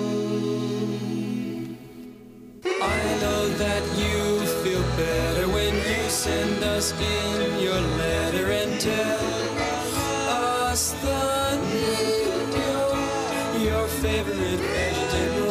I know that you feel better when you send us in your letter and tell us the name of your favorite vegetable.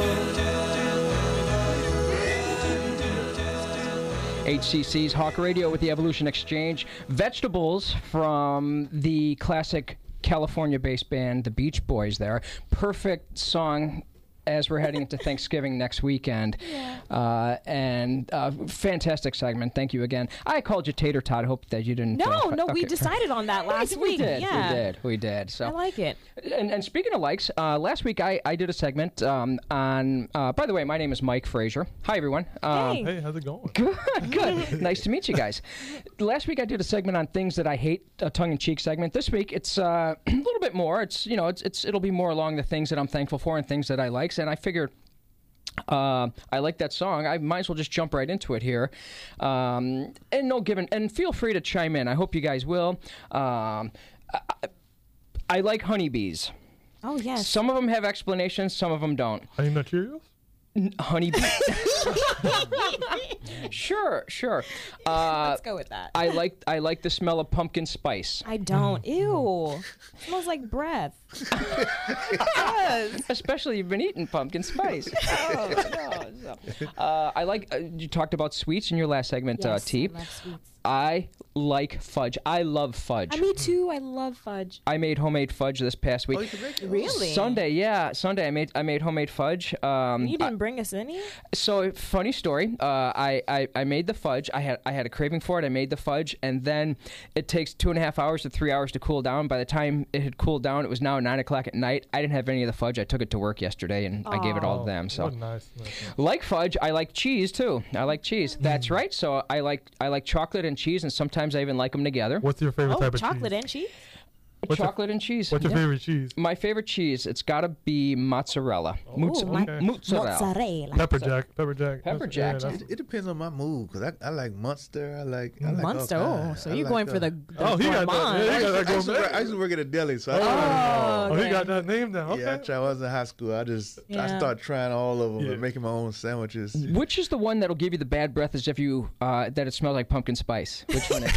HCC's Hawk Radio with the Evolution Exchange. Vegetables from the classic California-based band, the Beach Boys there. Perfect song as we're heading into Thanksgiving next weekend. Yeah. And fantastic segment. Thank you again. I called you Tater Tot. I hope that you didn't. No, okay. we decided on that last week. We did. So I like it. And speaking of likes, last week I did a segment on, by the way, my name is Mike Frazier. Hi, everyone. Hey, how's it going? Good. Nice to meet you guys. Last week I did a segment on things that I hate, a tongue-in-cheek segment. This week it's a little bit more. It'll be more along the things that I'm thankful for and things that I like. And I figured I like that song. I might as well just jump right into it here. And feel free to chime in. I hope you guys will. I like honeybees. Oh, yes. Some of them have explanations, some of them don't. Honey Nut Cheerios? Honey bee. Sure. Let's go with that. I like the smell of pumpkin spice. I don't. Ew. Smells like breath. Especially you've been eating pumpkin spice. I like. You talked about sweets in your last segment, Yes, T. I love sweets. I like fudge. I love fudge. Me too. I love fudge. I made homemade fudge this past week. Oh, you can make it. Really? Sunday. I made homemade fudge. You didn't bring us any? So funny story. I made the fudge. I had a craving for it. I made the fudge, and then it takes 2.5 hours to 3 hours to cool down. By the time it had cooled down, it was now 9 o'clock at night. I didn't have any of the fudge. I took it to work yesterday, and I gave it all to them. So nice. like fudge, I like cheese too. I like cheese. That's right. So I like chocolate and cheese, and sometimes I even like them together. What's your favorite type of chocolate cheese? and cheese? Chocolate and cheese. What's your favorite cheese? My favorite cheese, it's got to be mozzarella. okay. Mozzarella. Pepper jack. It depends on my mood because I like Munster. I like Munster. all Oh, kinds. so I you're like, going for the Oh, he got gourmand. that. He got that I used gourmet. to work at a deli, so Oh, okay. he got that name down. Okay. yeah, I tried. I was in high school. I started trying all of them and making my own sandwiches. Which is the one that'll give you the bad breath as if you that it smells like pumpkin spice? Which one is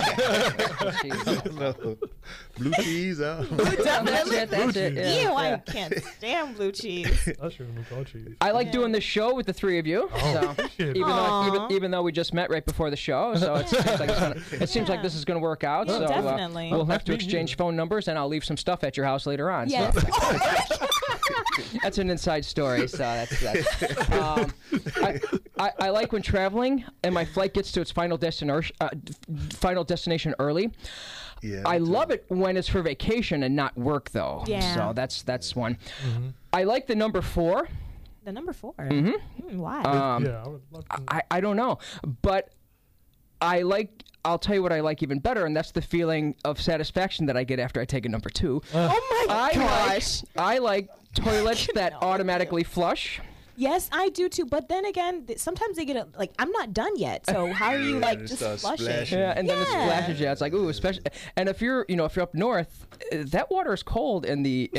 it? No. Blue cheese. That's it. Yeah. Ew, I can't stand blue cheese. That's your blue cheese. I like doing this show with the three of you. So appreciate it. even though we just met right before the show, so it seems like this is going to work out. Yeah, so definitely. we'll have to exchange phone numbers, and I'll leave some stuff at your house later on. Yes. So. That's an inside story. So that's I like when traveling and my flight gets to its final destination early. Yeah, I love it when it's for vacation and not work, though. Yeah. So that's one. I like the number 4. The number 4? Mm-hmm. Why? Yeah, I would love to. I don't know, but I'll tell you what I like even better, and that's the feeling of satisfaction that I get after I take a number 2. Oh my gosh. I like toilets that automatically flush. Yes, I do too. But then again, sometimes they get like, I'm not done yet. So how are you like just flushing? splashing. Yeah, and then it splashes you. It's like, ooh, especially. And if you're up north, that water is cold in the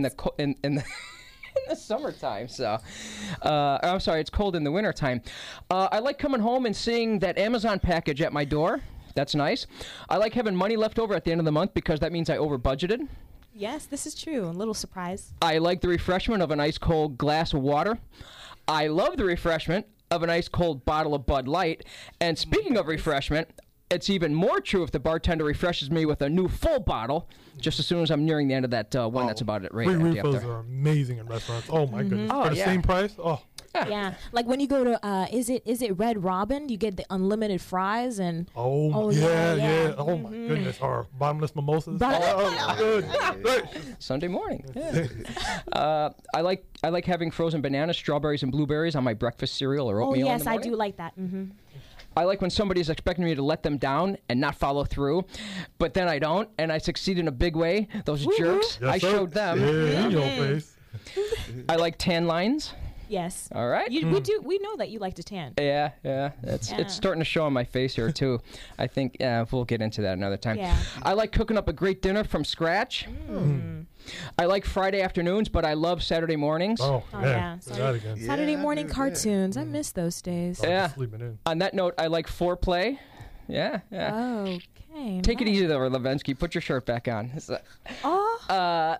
summertime. So, I'm sorry, it's cold in the wintertime. I like coming home and seeing that Amazon package at my door. That's nice. I like having money left over at the end of the month because that means I over budgeted. Yes, this is true. A little surprise. I like the refreshment of an ice cold glass of water. I love the refreshment of an ice cold bottle of Bud Light. And speaking of refreshment, it's even more true if the bartender refreshes me with a new full bottle just as soon as I'm nearing the end of that one that's about it right Free empty up refills there. are amazing in restaurants. Oh my goodness. Oh, For the yeah. same price? Oh. Yeah, like when you go to is it Red Robin? You get the unlimited fries and Oh, yeah. Oh my goodness. Or bottomless mimosas. Good. Sunday morning. Yeah. I like having frozen bananas, strawberries, and blueberries on my breakfast cereal or oatmeal. yes, in the I morning. do like that. I like when somebody's expecting me to let them down and not follow through, but then I don't, and I succeed in a big way. Those jerks, Yes, I sir. showed them. Yeah, in your face. I like tan lines. Yes. All right. We know that you like to tan. Yeah. It's starting to show on my face here too. I think we'll get into that another time. Yeah. I like cooking up a great dinner from scratch. I like Friday afternoons, but I love Saturday mornings. Oh, yeah. Say that again. Saturday Yeah, I morning agree with that. cartoons. I miss those days. Yeah. Sleeping in. On that note, I like foreplay. Yeah. Okay. Take it easy there, Levensky. Put your shirt back on. Oh.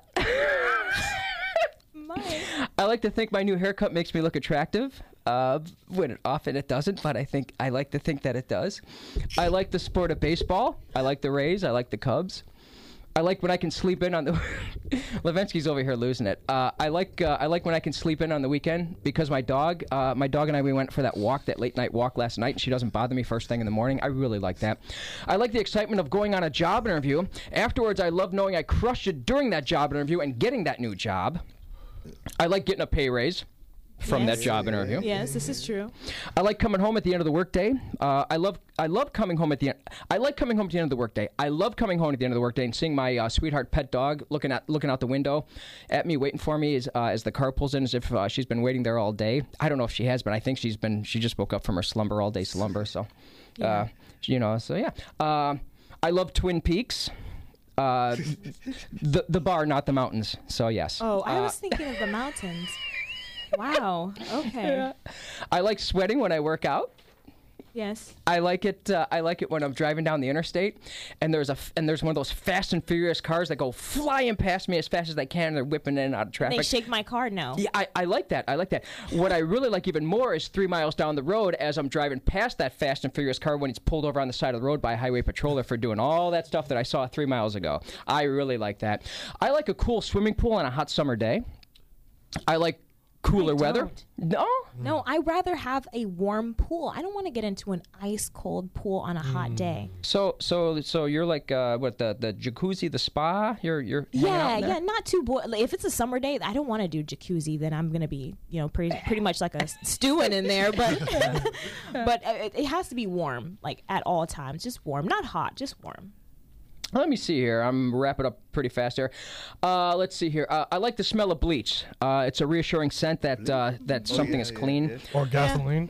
I like to think my new haircut makes me look attractive. When often it doesn't, but I like to think that it does. I like the sport of baseball. I like the Rays. I like the Cubs. I like when I can sleep in on the. Levensky's over here losing it. I like when I can sleep in on the weekend because my dog and I, we went for that late night walk last night, and she doesn't bother me first thing in the morning. I really like that. I like the excitement of going on a job interview. Afterwards, I love knowing I crushed it during that job interview and getting that new job. I like getting a pay raise from that job interview. Yes, this is true. I like coming home at the end of the workday. I love coming home at the end. I like coming home at the end of the workday. I love coming home at the end of the workday and seeing my sweetheart pet dog looking out the window at me, waiting for me as the car pulls in, as if she's been waiting there all day. I don't know if she has, but I think she just woke up from her all day slumber. So, I love Twin Peaks. The bar, not the mountains. So yes. Oh, I was thinking of the mountains. Wow. Okay. Yeah. I like sweating when I work out. Yes. I like it. I like it when I'm driving down the interstate, and there's one of those Fast and Furious cars that go flying past me as fast as they can. And they're whipping in and out of traffic. They shake my car now. Yeah, I like that. I like that. What I really like even more is 3 miles down the road as I'm driving past that Fast and Furious car when he's pulled over on the side of the road by a highway patroller for doing all that stuff that I saw 3 miles ago. I really like that. I like a cool swimming pool on a hot summer day. I like cooler weather. No, I'd rather have a warm pool. I don't want to get into an ice cold pool on a hot day. So you're like what the jacuzzi, the spa? You're yeah, not too like, if it's a summer day, I don't want to do jacuzzi. Then I'm gonna be pretty much like a stewing in there. But but it has to be warm, like at all times, just warm, not hot, just warm. Let me see here. I'm wrapping up pretty fast here. Let's see here. I like the smell of bleach. It's a reassuring scent that something is clean. Yeah. Or gasoline.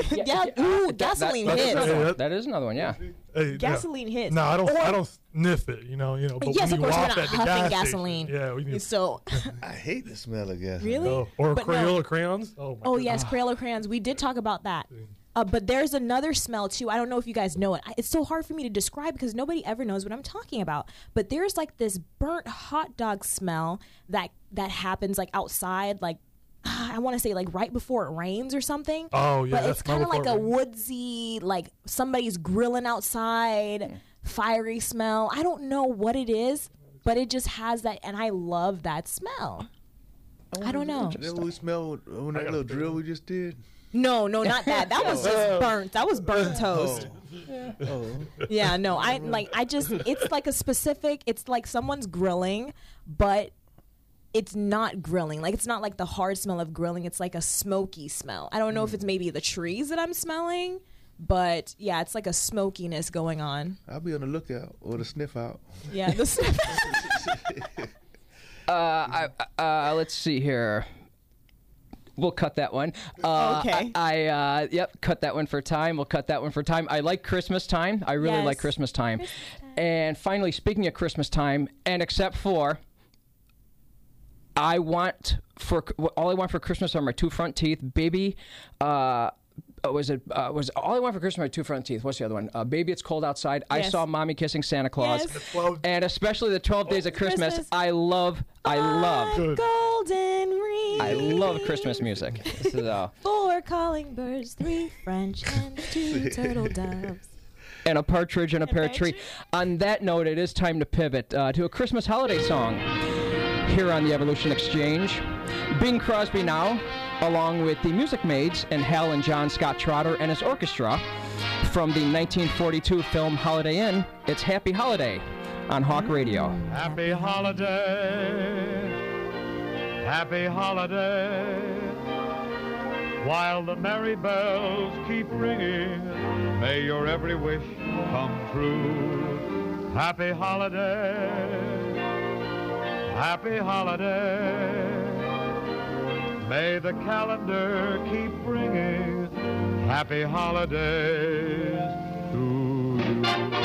Ooh, gasoline hits. That is another one. Yeah. Hey, gasoline hits. No, I don't sniff it. You know. But yes, when of course you we're walk not at the huffing gas gasoline. Station, yeah, so. I hate the smell of gasoline. Really? Or But Crayola crayons. Oh yes, Crayola crayons. We did talk about that. But there's another smell too. I don't know if you guys know it. It's so hard for me to describe because nobody ever knows what I'm talking about. But there's like this burnt hot dog smell that happens like outside, like I want to say like right before it rains or something. Oh yeah, but it's kind of like a woodsy, like somebody's grilling outside, fiery smell. I don't know what it is, but it just has that, and I love that smell. I don't know. That what we smelled on that little drill we just did? No, not that. That was just burnt. That was burnt toast. Yeah, no. It's like a specific, it's like someone's grilling, but it's not grilling. Like, it's not like the hard smell of grilling. It's like a smoky smell. I don't know if it's maybe the trees that I'm smelling, but yeah, it's like a smokiness going on. I'll be on the lookout or the sniff out. Yeah, the sniff out. Let's see here. We'll cut that one. Okay. Yep, cut that one for time. We'll cut that one for time. I like Christmas time. I really like Christmas time. And finally, speaking of Christmas time, and except for, all I want for Christmas are my 2 front teeth. Baby, was all I want for Christmas are my 2 front teeth. What's the other one? Baby, It's Cold Outside. Yes. I saw Mommy Kissing Santa Claus. Yes. And especially the 12 Days of Christmas. I love. Golden ring. I love Christmas music. 4 calling birds, 3 French hens, 2 turtle doves. And a partridge in a pear tree. On that note, it is time to pivot to a Christmas holiday song here on the Evolution Exchange. Bing Crosby now, along with the Music Maids and Hal and John Scott Trotter and his orchestra from the 1942 film Holiday Inn. It's Happy Holiday on Hawk Radio. Happy holiday, happy holiday, while the merry bells keep ringing, may your every wish come true. Happy holiday, happy holiday, may the calendar keep bringing happy holidays to you.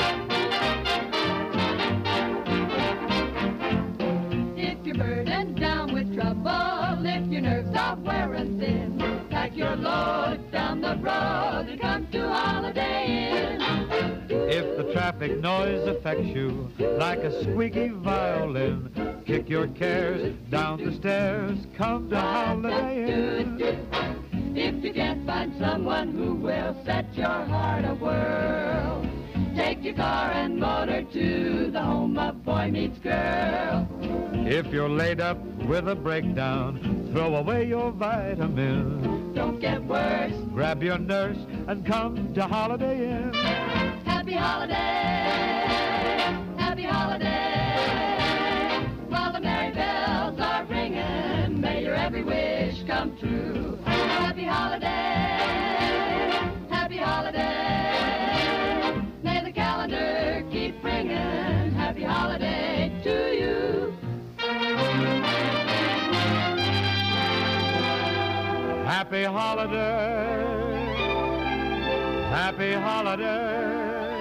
If you're burdened down with trouble, lift your nerves off wearing thin, pack your load down the road and come to Holiday Inn. If the traffic noise affects you like a squeaky violin, kick your cares down the stairs, come to Holiday Inn. If you can't find someone who will set your heart a-whirl, take your car and motor to the home of Boy Meets Girl. If you're laid up with a breakdown, throw away your vitamins. Don't get worse. Grab your nurse and come to Holiday Inn. Happy holiday, happy holiday. While the merry bells are ringing, may your every wish come true. Happy holiday, happy holiday. May the calendar keep bringing happy holiday to you. Happy holiday, happy holiday.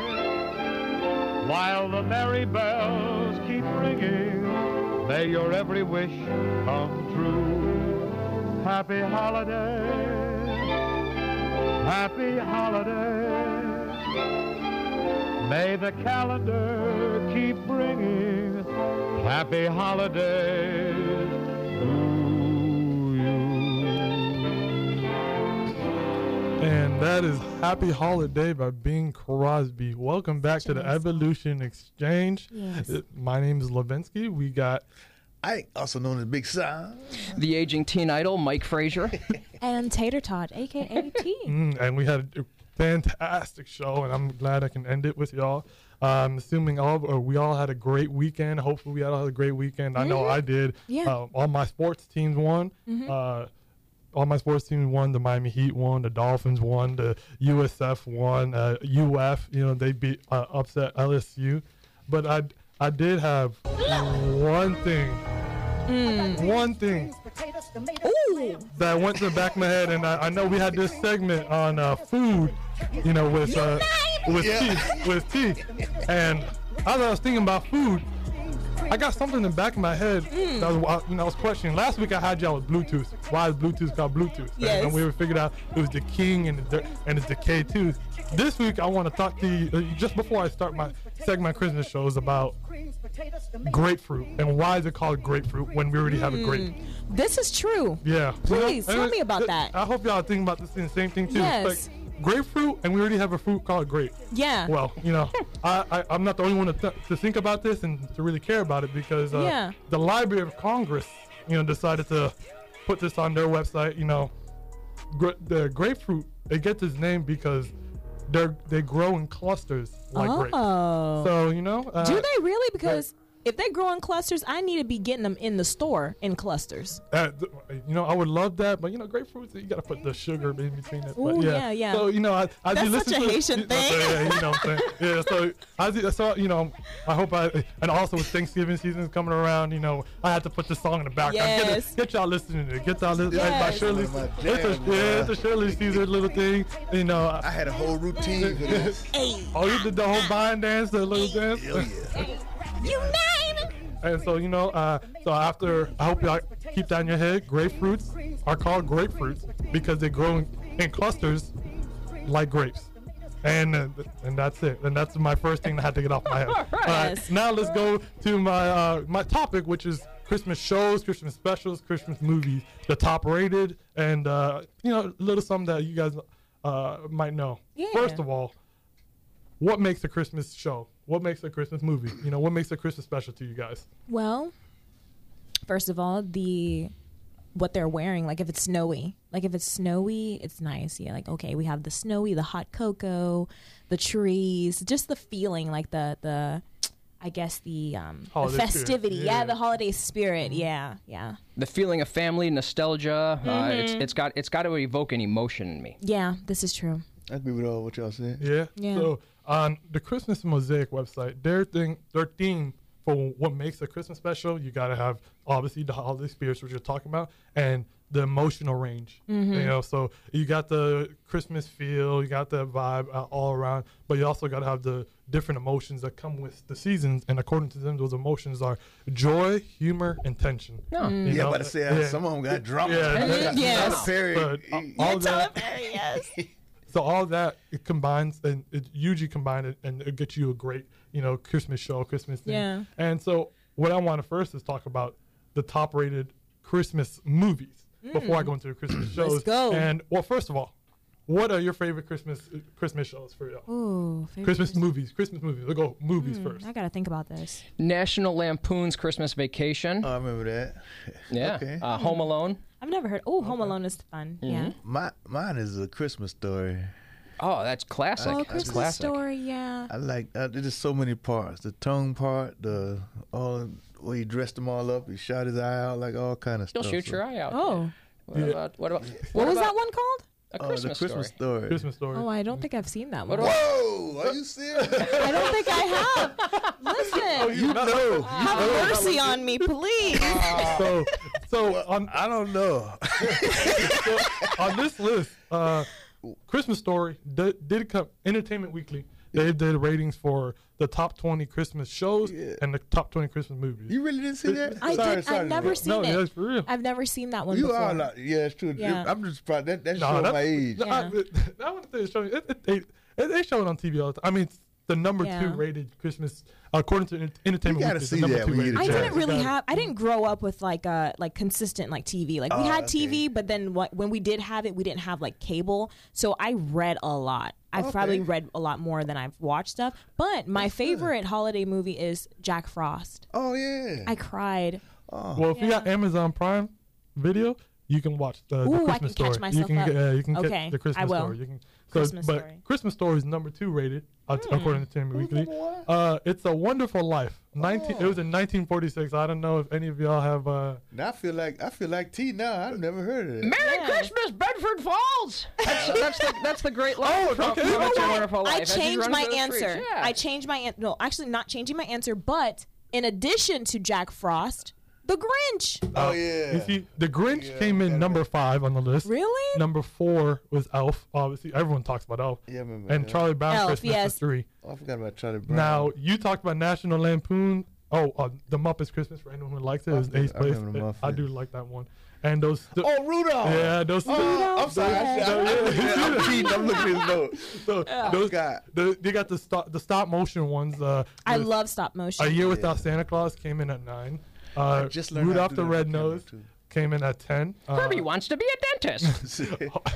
While the merry bells keep ringing, may your every wish come true. Happy holiday, happy holiday. May the calendar keep bringing happy holidays to you. And that is Happy Holiday by Bing Crosby. Welcome back to the Evolution Exchange. Yes. My name is Levinsky. We got Ike, also known as Big Sam. The aging teen idol, Mike Frazier. And Tater Tot, a.k.a. T. and we had a fantastic show, and I'm glad I can end it with y'all. Assuming we all had a great weekend. Hopefully we all had a great weekend. I know I did. Yeah. All my sports teams won. All my sports teams won. The Miami Heat won. The Dolphins won. The USF won. UF, they beat upset LSU. But I did have one thing. One thing that went to the back of my head, and I know we had this segment on food, with tea, and as I was thinking about food, I got something in the back of my head that I was questioning. Last week I had y'all with Bluetooth. Why is Bluetooth called Bluetooth? Yes. And we figured out it was the king and the decay tooth. This week I want to talk to you, just before I start my segment Christmas shows, about grapefruit and why is it called grapefruit when we already have a grape. This is true. Yeah. Please, tell me about that. I hope y'all think about the same thing too. Yes. It's like grapefruit, and we already have a fruit called grape. Yeah. Well, I'm not the only one to think about this and to really care about it, because the Library of Congress, decided to put this on their website. The grapefruit, it gets its name because they grow in clusters like grapes. So do they really? Because if they grow in clusters, I need to be getting them in the store in clusters. I would love that, but grapefruits, you gotta put the sugar in between it. Ooh, yeah. So That's such a Haitian thing. Yeah, So I hope and also with Thanksgiving season coming around, I had to put this song in the background. Yes. Get y'all listening to it. Get y'all listening. Yes. By Shirley. It's a Shirley Caesar little thing. I had a whole routine for this. Oh, you did the whole vine dance, the little dance. Hell yeah. United. And so, so after, I hope y'all keep that in your head. Grapefruits are called grapefruits because they grow in clusters like grapes. And that's it. And that's my first thing that I had to get off my head. All right. Now let's go to my topic, which is Christmas shows, Christmas specials, Christmas movies, the top rated, and a little something that you guys might know. Yeah. First of all, what makes a Christmas show? What makes a Christmas movie? What makes a Christmas special to you guys? Well, first of all, what they're wearing, like if it's snowy. Like if it's snowy, it's nice. Yeah, like okay, we have the snowy, the hot cocoa, the trees, just the feeling, like the I guess the festivity. Yeah, the holiday spirit. Yeah. The feeling of family, nostalgia. It's got to evoke an emotion in me. Yeah, this is true. I agree with all what y'all said. Yeah. So on the Christmas Mosaic website, their theme for what makes a Christmas special, you got to have obviously the holiday spirits, which you're talking about, and the emotional range. So you got the Christmas feel, you got the vibe all around, but you also got to have the different emotions that come with the seasons. And according to them, those emotions are joy, humor, and tension. Yeah, but I say some of them got drama. Yes. All that. So all that, it combines, and it usually combines, and it gets you a great, Christmas show, Christmas thing. Yeah. And so what I want to first is talk about the top-rated Christmas movies before I go into the Christmas shows. Let's go. And, well, first of all, what are your favorite Christmas shows for y'all? Ooh, Christmas movies. We'll go movies first. I got to think about this. National Lampoon's Christmas Vacation. I remember that. Yeah. Okay. Home Alone. I've never heard. Oh, Home Alone is fun. Yeah. Mine is A Christmas Story. Oh, that's classic. Oh, That's Christmas classic. Story. Yeah. I like. There's just so many parts. The tongue part, where he dressed them all up, he shot his eye out, like all kind of You'll stuff. shoot your eye out. Oh. What about What was that one called? A Christmas The Christmas Story. Christmas Story. Oh, I don't think I've seen that one. Whoa! Are you serious? I don't think I have. Listen. You know. Have mercy on me, please. I don't know. So on this list, Christmas Story did come. Entertainment Weekly They did ratings for the top 20 Christmas shows and the top 20 Christmas movies. You really didn't see that? I've never seen it. No, for real. I've never seen that one You before. are like, yeah, it's true. Yeah. I'm just proud. That showed my age. That one they show they show it on TV all the time. I mean, it's the number 2 rated Christmas according to Entertainment You gotta Weekly. see The number that 2 when you rated. get a I didn't really have. I didn't grow up with like consistent like TV. Like we had TV, but then when we did have it, we didn't have like cable. So I read a lot. I've probably read a lot more than I've watched stuff. But my favorite holiday movie is Jack Frost. Oh yeah. I cried. Well, if you got Amazon Prime Video, you can watch the Christmas I can Story. catch myself you can up. Get Okay, the Christmas I will. Story. You can, Christmas but Story. Christmas Story is number 2 rated according to Entertainment Weekly. It's A Wonderful Life. It was in 1946. I don't know if any of y'all have. Now I feel like T. Now I've never heard of it. Merry Christmas, Bedford Falls. That's the great line. From It's a Wonderful Life. I As you changed run my through the answer. streets. Yeah. I changed my answer. No, actually, not changing my answer. But in addition to Jack Frost, The Grinch. Oh yeah. You see, The Grinch came in number 5 on the list. Really? Number 4 was Elf. Obviously, everyone talks about Elf. Yeah, I remember And that. Charlie Brown Elf, Christmas yes. was 3. Oh, I forgot about Charlie Brown. Now, you talked about National Lampoon. The Muppets Christmas, for anyone who likes it, is Ace Place. remember the I Muppets. do like that one. And those. Rudolph. Yeah, those. I'm sorry. I'm cheating. I'm looking at his notes. So they got the stop motion ones. I love stop motion. A Year Without Santa Claus came in at 9. just learned how Rudolph to the do that Red camera, Nose too. came in at 10. Herbie wants to be a dentist.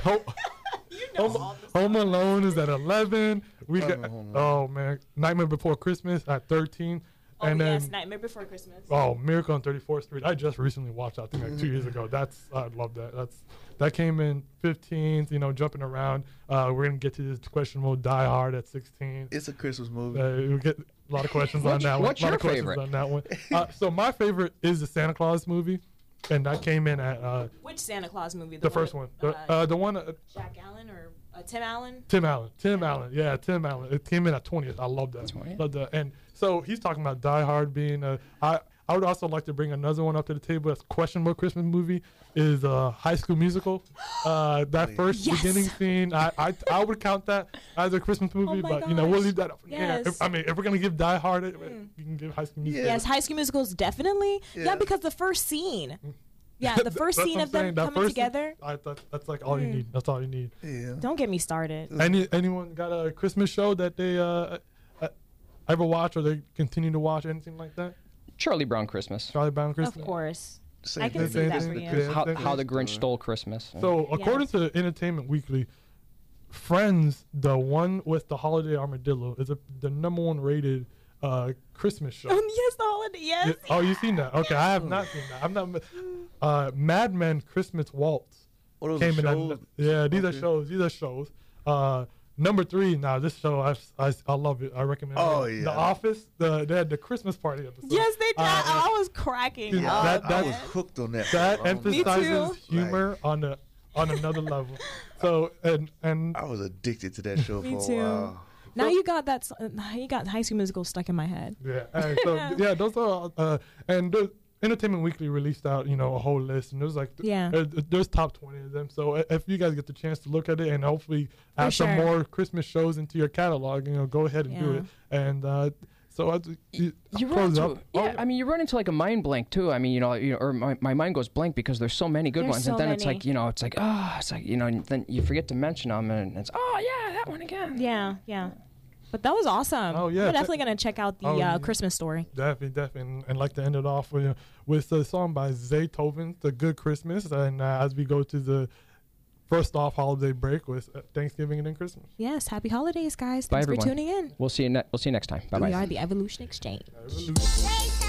Home Alone is at 11. We got Nightmare Before Christmas at 13. And then, yes, Nightmare Before Christmas. Miracle on 34th Street. I just recently watched that, I think like 2 years ago. I love that. That came in 15th, jumping around. We're going to get to this questionable Die Hard at 16. It's a Christmas movie. We'll get a lot of questions on that one. What's your favorite? On that one. So my favorite is the Santa Claus movie. And that came in at... Which Santa Claus movie? The first one. The one... Jack Allen or Tim Allen? Tim Allen. Yeah, Tim Allen. It came in at 20th. I love that. 20th? Love that. And so he's talking about Die Hard being I would also like to bring another one up to the table that's questionable Christmas movie is High School Musical. That first beginning scene, I would count that as a Christmas movie, but we'll leave that up in the air. If we're gonna give Die Hard, you can give High School Musical. Yes, High School Musical is definitely because the first scene. Yeah, the first scene of them coming together. That's like all you need. That's all you need. Yeah. Don't get me started. Anyone got a Christmas show that they ever watch or they continue to watch, anything like that? Charlie Brown Christmas. Charlie Brown Christmas. Of course. Same I can thing. see that for you. How the Grinch Stole Christmas. So according to Entertainment Weekly, Friends, the one with the holiday armadillo, is the number 1 rated Christmas show. Yes, the holiday. Yes. Oh, you've seen that? Okay, I have not seen that. I'm not. Mad Men Christmas Waltz came in. These are shows. These are shows. Number 3. Now this show, I love it. I recommend. it. The Office. They had the Christmas party episode. Yes, they did. I was cracking. I was hooked on that. That emphasizes humor on another level. So and I was addicted to that show for a while. Now you got that. You got High School Musical stuck in my head. Yeah. Those are and the Entertainment Weekly released out a whole list, and there's there's top 20 of them. So if you guys get the chance to look at it and hopefully add some more Christmas shows into your catalog, go ahead and do it. And so you run into you run into like a mind blank too. I mean, or my mind goes blank because there's so many good ones, and then it's like and then you forget to mention them, and it's that one again. Yeah. But that was awesome. Oh yeah, we're definitely gonna check out the Christmas Story. Definitely, and like to end it off with a song by Zaytoven, "The Good Christmas." And as we go to the first off holiday break with Thanksgiving and then Christmas. Yes, happy holidays, guys. Bye, Thanks everyone. for tuning in. We'll see you next time. Bye bye. We are the Evolution Exchange. Evolution.